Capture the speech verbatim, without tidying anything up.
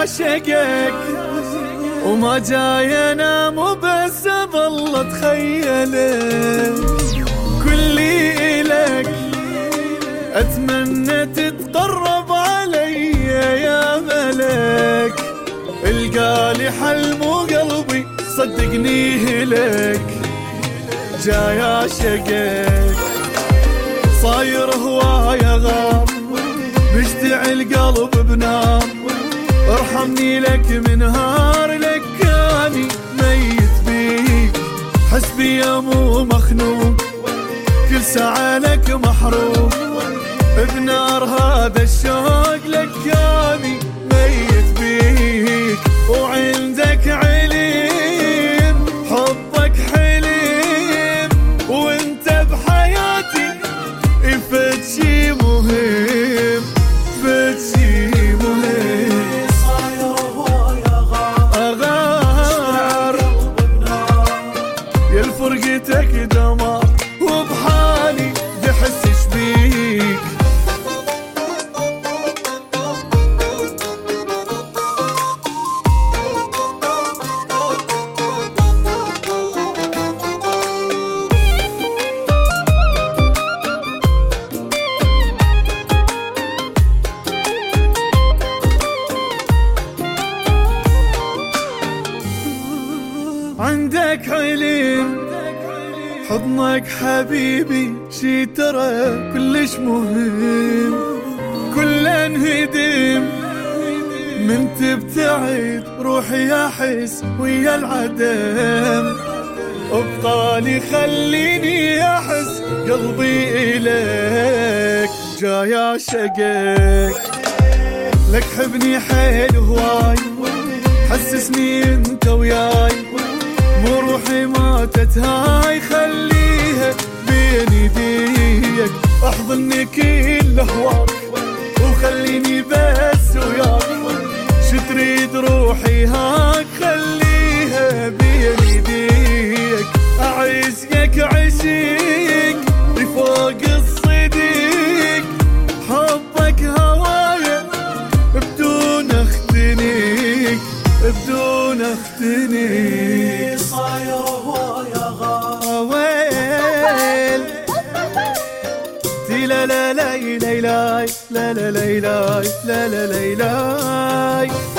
اعشقك وما جاي انام وبس اظل اتخيلك، كلي الك اتمنى تتقرب علي يا ملك، القالي حل مو قلبي صدقني لك، جاي اعشقك صاير هوايا غار بيشتعل قلب بنار، ارحمني لك من هار لك كاني ميت بيك، حسبي يا مو مخنوق كل ساعة لك محروق، بنار هذا الشوق لك كاني ميت بيك، وعندك عليم حبك حليم، وانت بحياتي فد شي مهم فد شي مهم، صاير هوايا غار أغار يا الفرقتك دمار وبحالي بحسش بيك. عندك علم حضنك حبيبي شي ترى كلش مهم، كل انهدم من تبتعد روحي احس ويا العدم، ابطالي خليني احس قلبي اليك، جاي اعشقك لك حبني حيل هواي، حسسني انت وياي مو روحي ماتت هاي، خليها بين يديك احضني كل هواك وخليني بس وياك، شتريد روحي هاك خليها بين يديك، اعزقك عشيق لفوق الصديق، حبك هوايا بدون اختنيك بدون اختنيك، صاير هوايا غار ويل تي لا لا لا لا لا لا لا لا لا لا لا لا